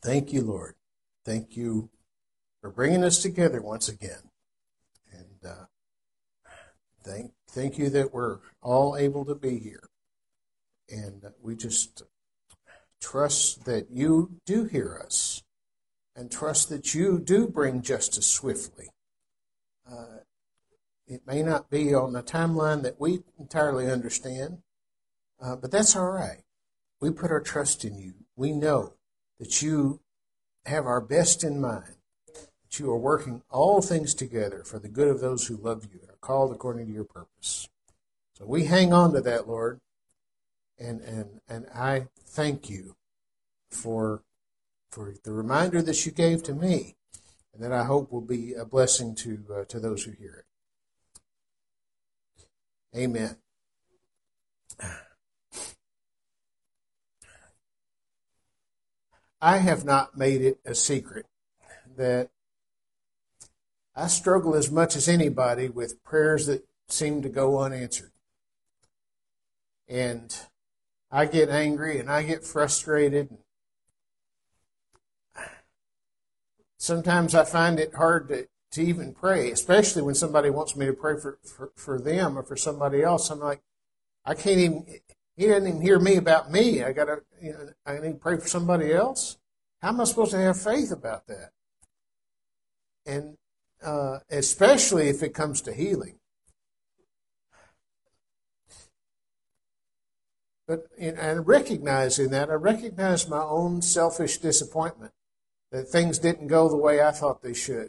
Thank you, Lord. Thank you for bringing us together once again. And thank you that we're all able to be here. And we just trust that you do hear us and trust that you do bring justice swiftly. It may not be on the timeline that we entirely understand, but that's all right. We put our trust in you. We know that you have our best in mind, that you are working all things together for the good of those who love you and are called according to your purpose. So we hang on to that, Lord, and I thank you for the reminder that you gave to me, and that I hope will be a blessing to those who hear it. Amen. I have not made it a secret that I struggle as much as anybody with prayers that seem to go unanswered. And I get angry and I get frustrated. Sometimes I find it hard to even pray, especially when somebody wants me to pray for them or for somebody else. I'm like, I can't even, he doesn't even hear me about me. I need to pray for somebody else. How am I supposed to have faith about that? And especially if it comes to healing. But and recognizing that, I recognize my own selfish disappointment that things didn't go the way I thought they should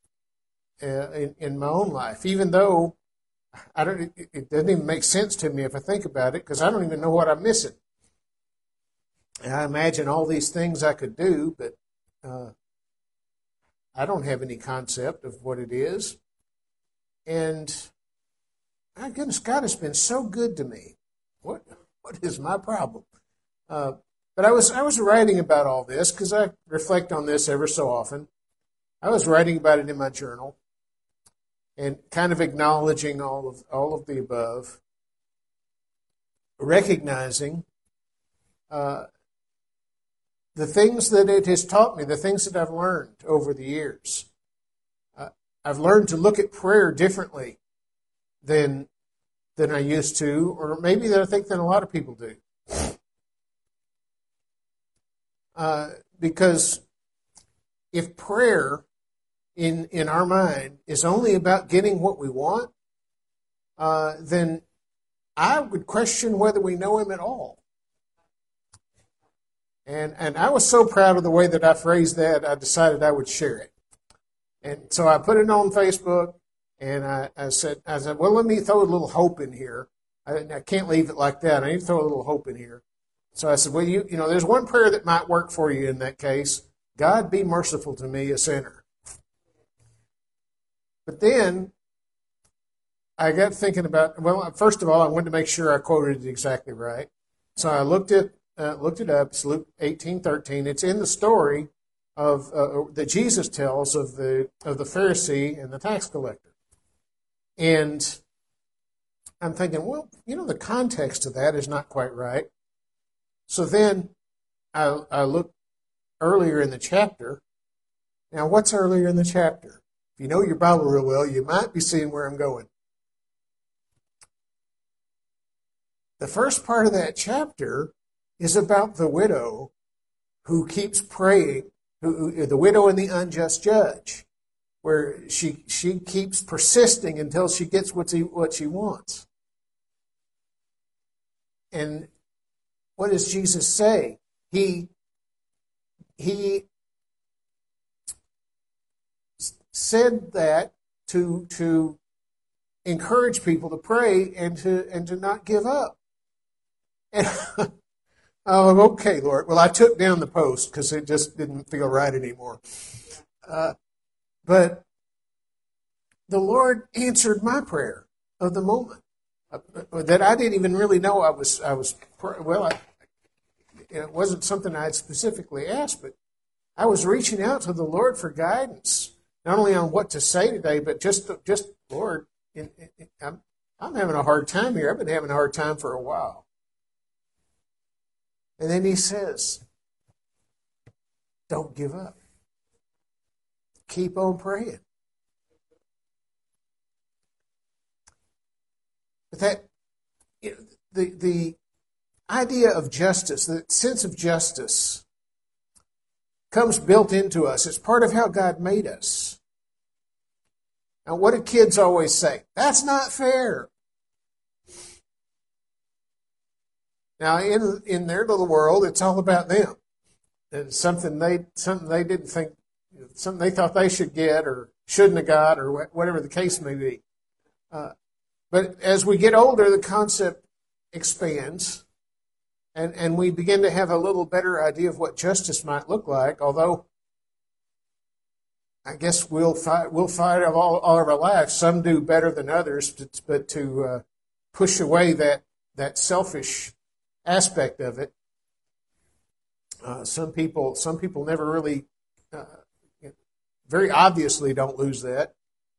in my own life, even though it doesn't even make sense to me if I think about it, because I don't even know what I'm missing. And I imagine all these things I could do, but I don't have any concept of what it is. And my goodness, God has been so good to me. What is my problem? But I was writing about all this because I reflect on this ever so often. I was writing about it in my journal and kind of acknowledging all of the above, recognizing the things that it has taught me, the things that I've learned over the years. I've learned to look at prayer differently than I used to, or maybe that I think than a lot of people do. Because if prayer in our mind is only about getting what we want, then I would question whether we know Him at all. And I was so proud of the way that I phrased that, I decided I would share it. And so I put it on Facebook, and I said, well, let me throw a little hope in here. I can't leave it like that. I need to throw a little hope in here. So I said, well, you know, there's one prayer that might work for you in that case. God, be merciful to me, a sinner. But then I got thinking about, well, first of all, I wanted to make sure I quoted it exactly right. So I looked it up. It's Luke 18:13. It's in the story of that Jesus tells of the Pharisee and the tax collector. And I'm thinking, well, you know, the context of that is not quite right. So then I looked earlier in the chapter. Now, what's earlier in the chapter? If you know your Bible real well, you might be seeing where I'm going. The first part of that chapter is about the widow who keeps praying, the widow and the unjust judge, where she keeps persisting until she gets what she wants. And what does Jesus say? He said that to encourage people to pray and to not give up. And oh, okay, Lord. Well, I took down the post because it just didn't feel right anymore. But the Lord answered my prayer of the moment that I didn't even really know I was. It wasn't something I had specifically asked, but I was reaching out to the Lord for guidance, not only on what to say today, but just Lord, I'm having a hard time here. I've been having a hard time for a while. And then He says, don't give up. Keep on praying. But the idea of justice, the sense of justice, comes built into us. It's part of how God made us. Now, what do kids always say? That's not fair. Now, in their little world, it's all about them. It's something they didn't think, something they thought they should get or shouldn't have got, or whatever the case may be. But as we get older, the concept expands, and we begin to have a little better idea of what justice might look like. Although, I guess we'll fight all of our lives. Some do better than others, but to push away that selfish aspect of it. Some people never really, very obviously, don't lose that.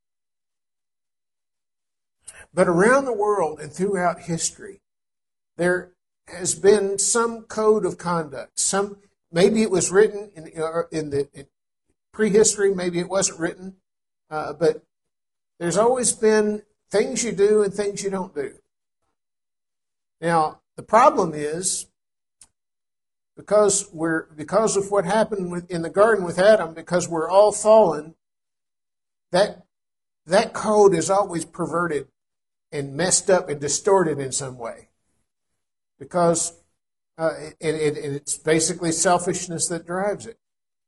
But around the world and throughout history, there has been some code of conduct. Maybe it was written in prehistory, maybe it wasn't written, but there's always been things you do and things you don't do. Now, the problem is, because of what happened in the garden with Adam, because we're all fallen, that code is always perverted and messed up and distorted in some way. Because it's basically selfishness that drives it.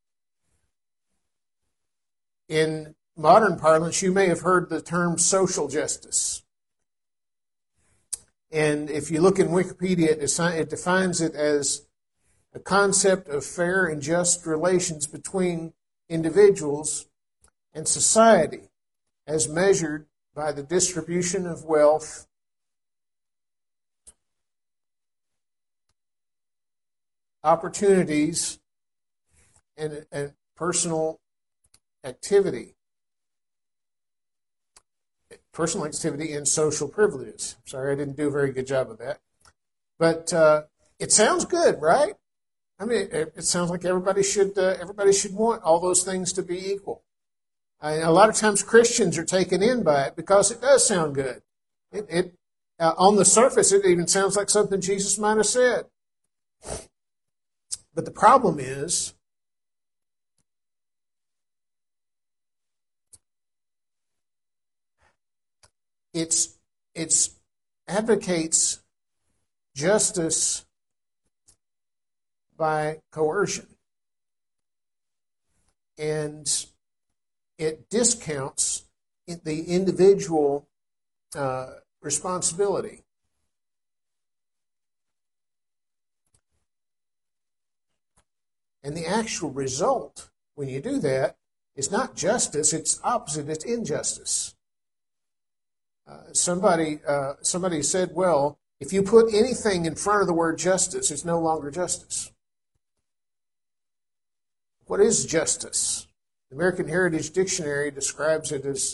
In modern parlance, you may have heard the term social justice. And if you look in Wikipedia, it defines it as a concept of fair and just relations between individuals and society as measured by the distribution of wealth, opportunities, and personal activity. Personal activity and social privileges. Sorry, I didn't do a very good job of that. But it sounds good, right? I mean, it sounds like everybody should want all those things to be equal. A lot of times Christians are taken in by it because it does sound good. On the surface, it even sounds like something Jesus might have said. But the problem is, it advocates justice by coercion. And it discounts the individual responsibility. And the actual result, when you do that, is not justice, it's opposite, it's injustice. Somebody said, well, if you put anything in front of the word justice, it's no longer justice. What is justice? The American Heritage Dictionary describes it as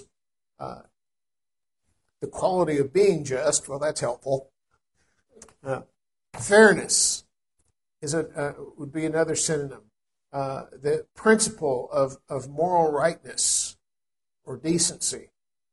the quality of being just. Well, that's helpful. Fairness would be another synonym. The principle of moral rightness or decency.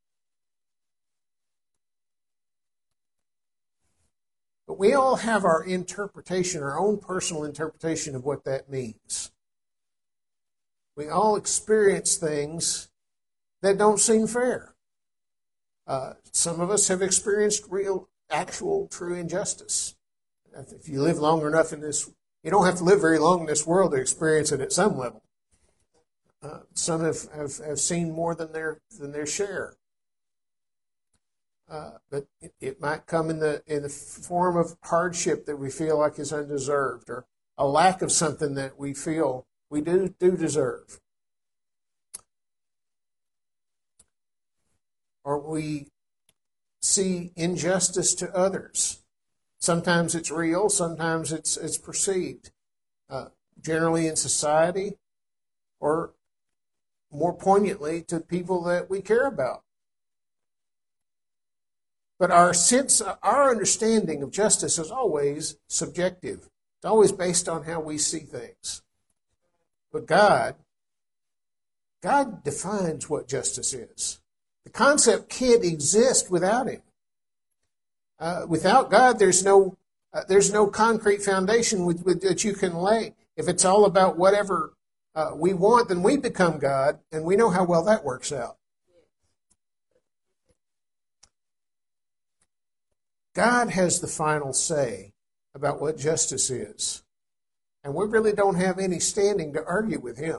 But we all have our interpretation, our own personal interpretation of what that means. We all experience things that don't seem fair. Some of us have experienced real, actual, true injustice. If you live long enough in this, you don't have to live very long in this world to experience it at some level. Some have seen more than their share. But it might come in the form of hardship that we feel like is undeserved, or a lack of something that we feel we do deserve. Or we see injustice to others. Sometimes it's real, sometimes it's perceived. Generally in society, or more poignantly to people that we care about. But our understanding of justice is always subjective. It's always based on how we see things. But God defines what justice is. The concept can't exist without Him. Without God, there's no concrete foundation that you can lay. If it's all about whatever we want, then we become God, and we know how well that works out. God has the final say about what justice is, and we really don't have any standing to argue with Him.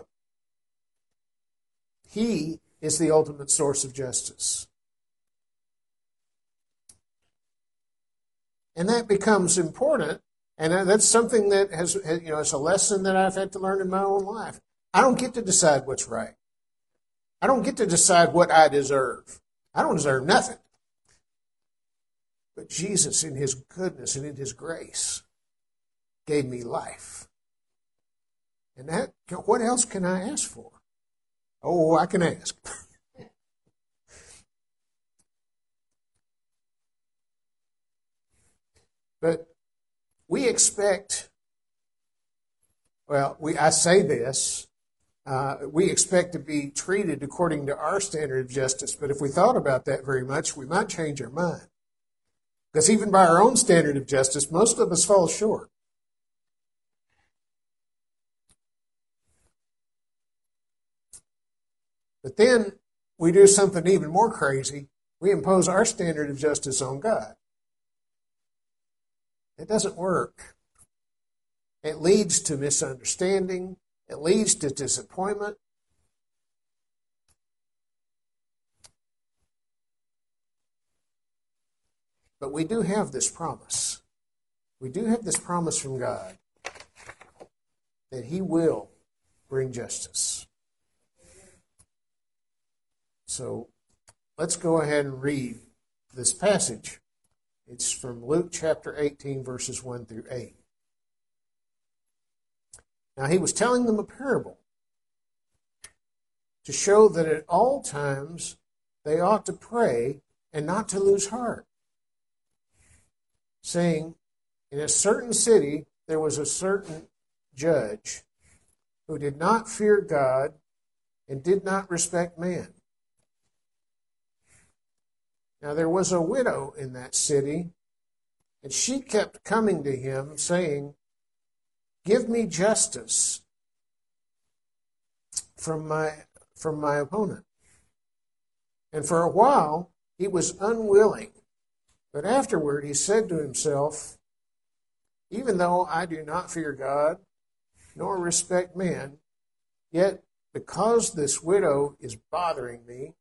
He is the ultimate source of justice. And that becomes important, and that's something that has it's a lesson that I've had to learn in my own life. I don't get to decide what's right. I don't get to decide what I deserve. I don't deserve nothing. But Jesus, in His goodness and in His grace, gave me life. And what else can I ask for? Oh, I can ask. But we expect, I say this, we expect to be treated according to our standard of justice, but if we thought about that very much, we might change our mind. Because even by our own standard of justice, most of us fall short. But then we do something even more crazy. We impose our standard of justice on God. It doesn't work. It leads to misunderstanding. It leads to disappointment. But we do have this promise. We do have this promise from God that He will bring justice. So let's go ahead and read this passage. It's from Luke chapter 18, verses 1 through 8. Now He was telling them a parable to show that at all times they ought to pray and not to lose heart, saying, in a certain city there was a certain judge who did not fear God and did not respect man. Now there was a widow in that city, and she kept coming to him, saying, give me justice from my opponent. And for a while he was unwilling, but afterward he said to himself, even though I do not fear God, nor respect man, yet because this widow is bothering me,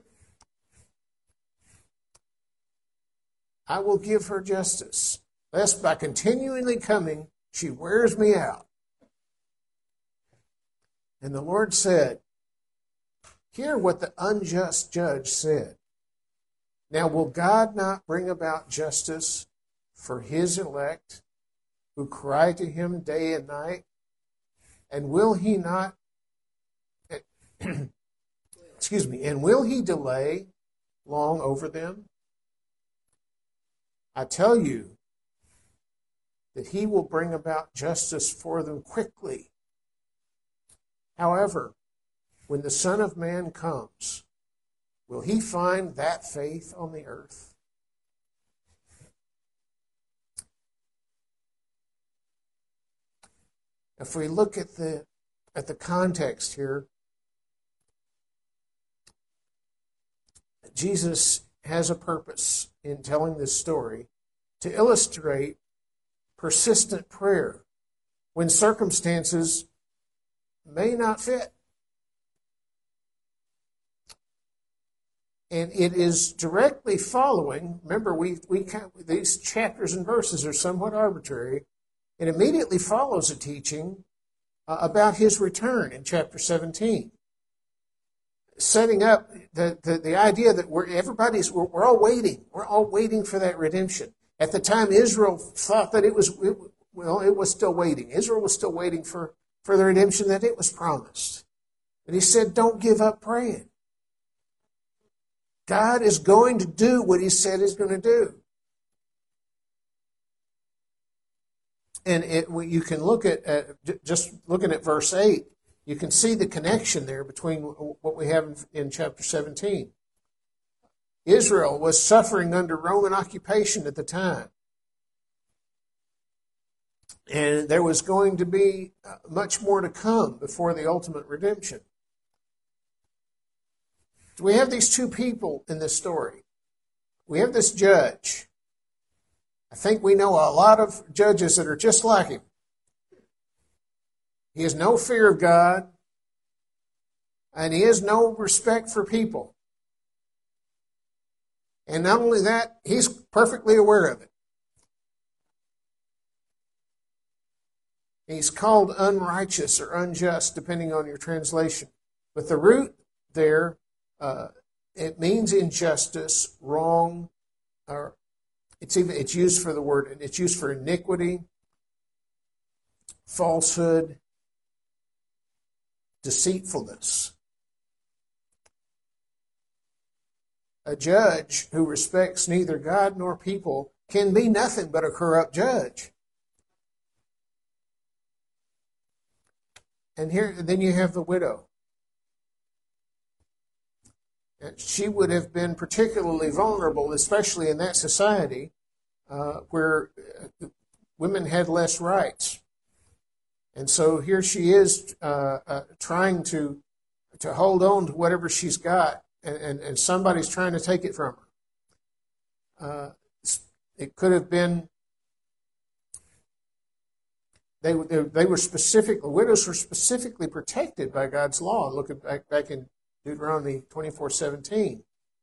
I will give her justice, lest by continually coming she wears me out. And the Lord said, hear what the unjust judge said. Now will God not bring about justice for His elect, who cry to Him day and night? And will He not, and will He delay long over them? I tell you that He will bring about justice for them quickly. However, when the Son of Man comes, will He find that faith on the earth? If we look at the context here, Jesus has a purpose in telling this story to illustrate persistent prayer when circumstances may not fit. And it is directly following, remember these chapters and verses are somewhat arbitrary, it immediately follows a teaching about His return in chapter 17. Setting up the idea that we're all waiting. We're all waiting for that redemption. At the time, Israel thought that it was still waiting. Israel was still waiting for the redemption that it was promised. And He said, don't give up praying. God is going to do what He said He's going to do. And you can look at just looking at verse 8, You can see the connection there between what we have in chapter 17. Israel was suffering under Roman occupation at the time. And there was going to be much more to come before the ultimate redemption. So we have these two people in this story. We have this judge. I think we know a lot of judges that are just like him. He has no fear of God, and he has no respect for people. And not only that, he's perfectly aware of it. He's called unrighteous or unjust, depending on your translation. But the root there, it means injustice, wrong, or it's used for the word, it's used for iniquity, falsehood, deceitfulness. A judge who respects neither God nor people can be nothing but a corrupt judge. And then you have the widow. And she would have been particularly vulnerable, especially in that society where women had less rights. And so here she is trying to hold on to whatever she's got, and somebody's trying to take it from her. It could have been, widows were specifically protected by God's law. Look at back in Deuteronomy 24:17.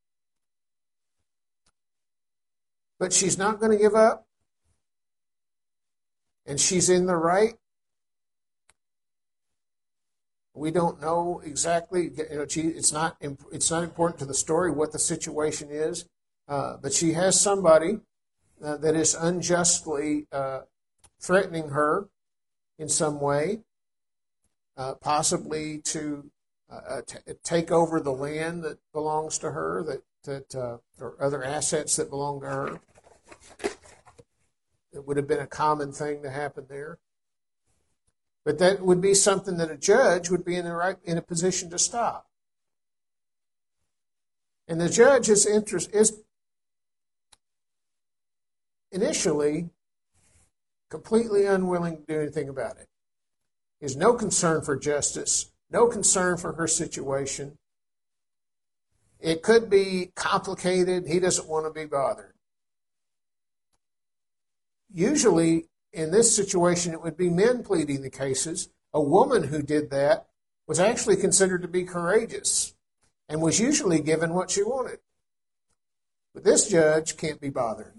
But she's not going to give up, and she's in the right. We don't know exactly. It's not important to the story what the situation is, but she has somebody that is unjustly threatening her in some way, possibly to take over the land that belongs to her, or other assets that belong to her. It would have been a common thing to happen there. But that would be something that a judge would be in a position to stop. And the judge is initially completely unwilling to do anything about it. He has no concern for justice, no concern for her situation. It could be complicated. He doesn't want to be bothered. Usually, in this situation, it would be men pleading the cases. A woman who did that was actually considered to be courageous and was usually given what she wanted. But this judge can't be bothered.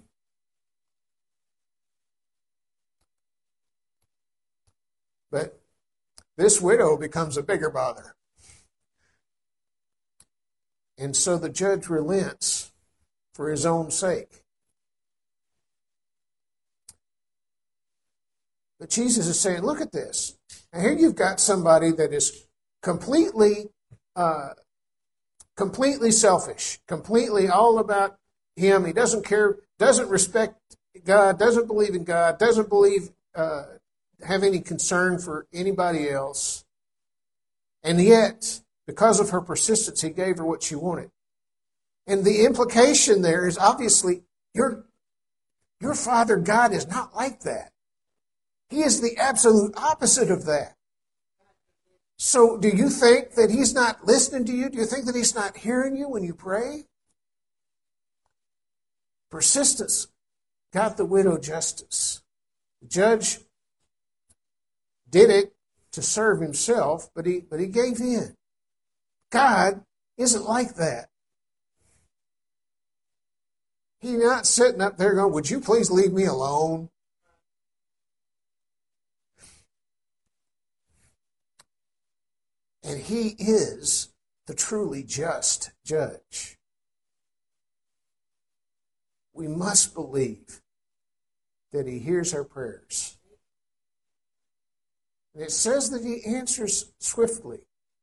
But this widow becomes a bigger bother. And so the judge relents for his own sake. But Jesus is saying, look at this. Now here you've got somebody that is completely selfish, completely all about him. He doesn't care, doesn't respect God, doesn't believe in God, doesn't have any concern for anybody else. And yet, because of her persistence, he gave her what she wanted. And the implication there is obviously, your Father God is not like that. He is the absolute opposite of that. So do you think that he's not listening to you? Do you think that he's not hearing you when you pray? Persistence got the widow justice. The judge did it to serve himself, but he gave in. God isn't like that. He's not sitting up there going, would you please leave me alone? And he is the truly just judge. We must believe that he hears our prayers. And it says that he answers swiftly.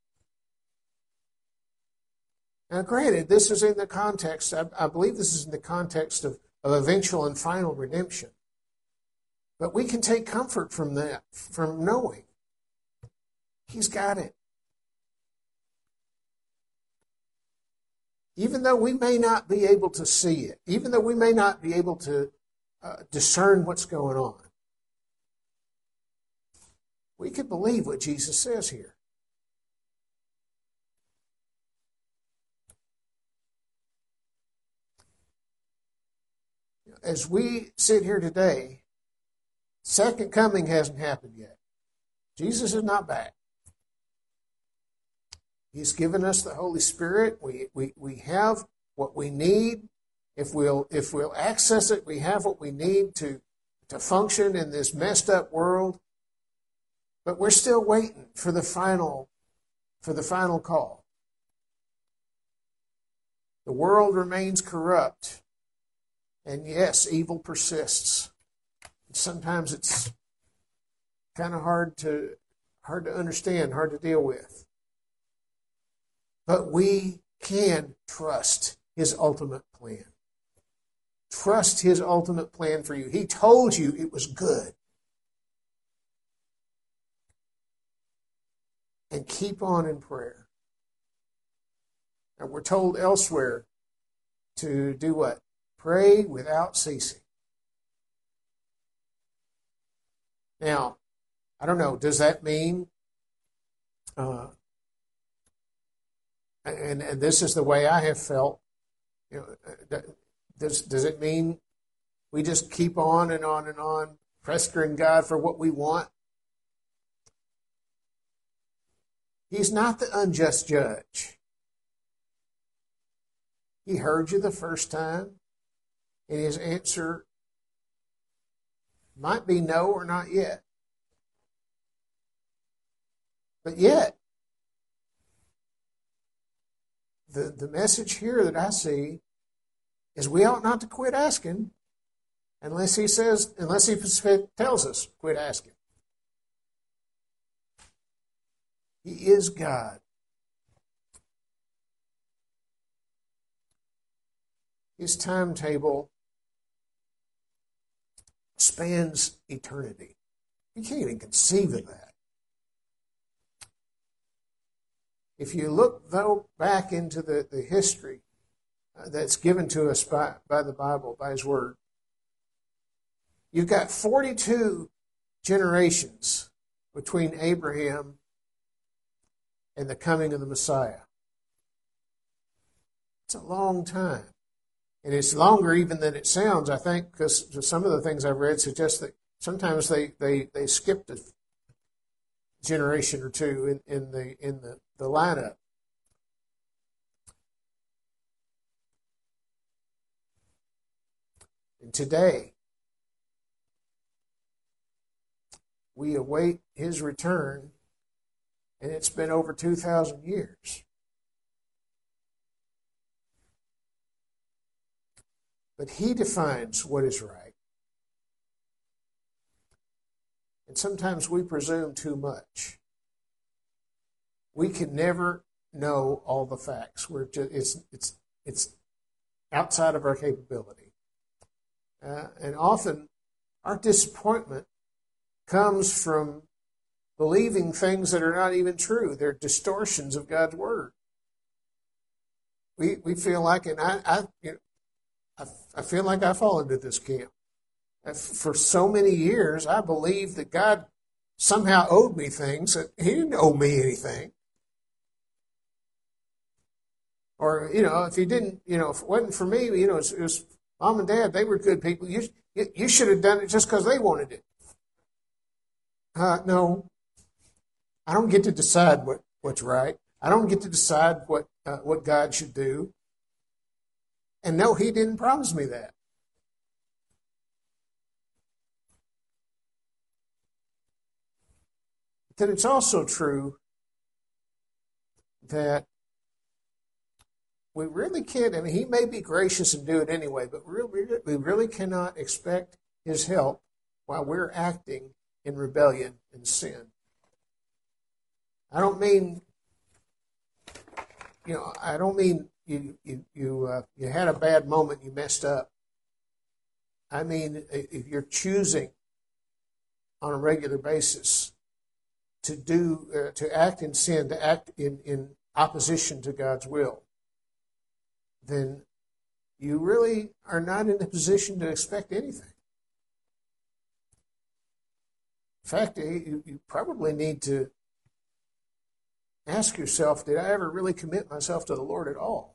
Now, granted, this is in the context, I believe this is in the context of eventual and final redemption. But we can take comfort from that, from knowing He's got it. Even though we may not be able to see it, even though we may not be able to discern what's going on, we can believe what Jesus says here. As we sit here today, second coming hasn't happened yet. Jesus is not back. He's given us the Holy Spirit. We have what we need. If we'll access it, we have what we need to function in this messed up world. But we're still waiting for the final call. The world remains corrupt. And yes, evil persists. Sometimes it's kind of hard to understand, hard to deal with. But we can trust His ultimate plan. Trust His ultimate plan for you. He told you it was good. And keep on in prayer. And we're told elsewhere to do what? Pray without ceasing. Now, I don't know, does that mean, and this is the way I have felt, does it mean we just keep on and on and on, pestering God for what we want? He's not the unjust judge. He heard you the first time, and His answer might be no or not yet. But yet, the message here that I see is we ought not to quit asking unless He tells us quit asking. He is God. His timetable spans eternity. You can't even conceive of that. If you look, though, back into the history that's given to us by the Bible, by His Word, you've got 42 generations between Abraham and the coming of the Messiah. It's a long time. And it's longer even than it sounds, I think, because some of the things I've read suggest that sometimes they skipped a generation or two in the lineup. And today, we await His return, and it's been over 2,000 years. But He defines what is right. And sometimes we presume too much. We can never know all the facts. It's outside of our capability. And often our disappointment comes from believing things that are not even true. They're distortions of God's Word. We feel like, and I feel like I fall into this camp. For so many years, I believed that God somehow owed me things that He didn't owe me anything. Or, if He didn't, if it wasn't for me, it was Mom and Dad, they were good people. You should have done it just because they wanted it. No, I don't get to decide what's right. I don't get to decide what God should do. And no, He didn't promise me that. But then it's also true that we really can't, He may be gracious and do it anyway, but we really cannot expect His help while we're acting in rebellion and sin. I don't mean you had a bad moment, you messed up. I mean, if you're choosing on a regular basis to act in sin, to act in opposition to God's will, then you really are not in a position to expect anything. In fact, you probably need to ask yourself, did I ever really commit myself to the Lord at all?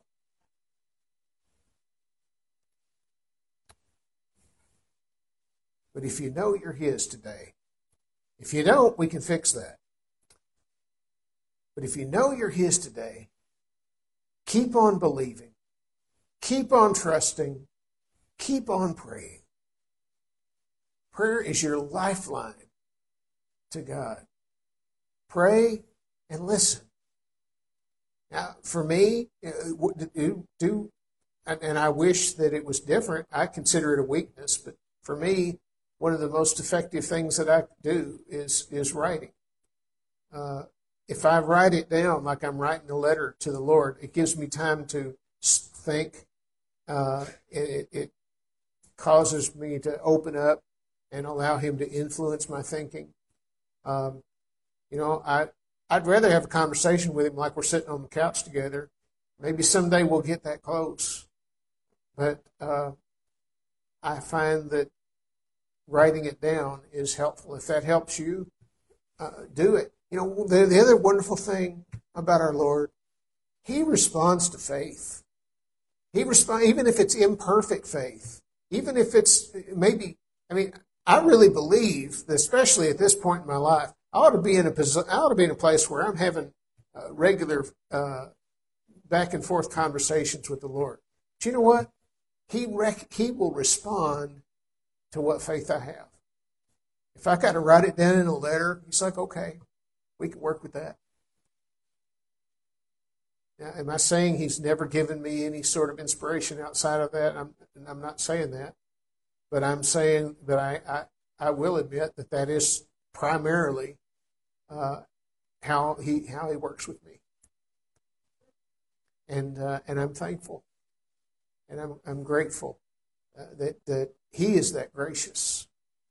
But if you know you're His today, if you don't, we can fix that. But if you know you're His today, keep on believing, keep on trusting, keep on praying. Prayer is your lifeline to God. Pray and listen. Now, for me, and I wish that it was different. I consider it a weakness, but for me, one of the most effective things that I do is writing. If I write it down like I'm writing a letter to the Lord, it gives me time to think. It causes me to open up and allow Him to influence my thinking. I'd rather have a conversation with Him like we're sitting on the couch together. Maybe someday we'll get that close. But I find that writing it down is helpful. If that helps you, do it. The other wonderful thing about our Lord, He responds to faith. He responds, even if it's imperfect faith, even if it's I really believe that, especially at this point in my life, I ought to be in a place where I'm having regular back and forth conversations with the Lord. But you know what? He will respond to what faith I have. If I got to write it down in a letter, He's like, okay, we can work with that. Now, am I saying He's never given me any sort of inspiration outside of that? I'm not saying that. But I'm saying that I will admit that is primarily how he works with me, and I'm thankful, and I'm grateful that He is that gracious.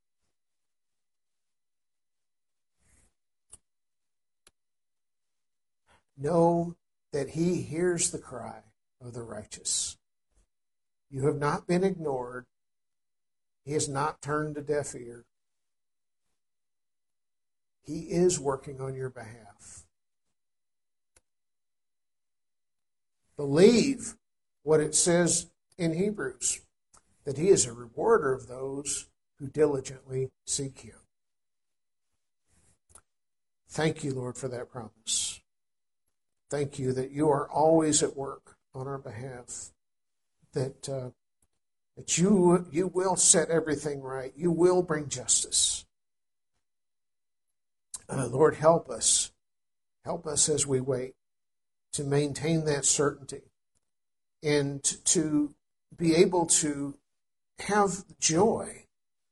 Know that He hears the cry of the righteous. You have not been ignored. He has not turned a deaf ear. He is working on your behalf. Believe what it says in Hebrews, that He is a rewarder of those who diligently seek Him. Thank you, Lord, for that promise. Thank you that You are always at work on our behalf, that you will set everything right. You will bring justice. Lord, help us. Help us as we wait to maintain that certainty and to be able to have joy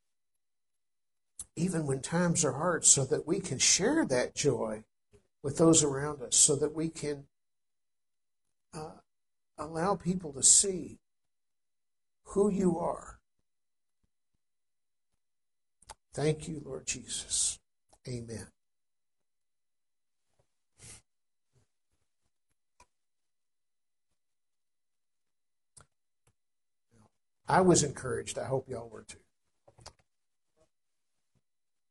even when times are hard, so that we can share that joy with those around us, so that we can allow people to see who You are. Thank You, Lord Jesus. Amen. I was encouraged. I hope y'all were too.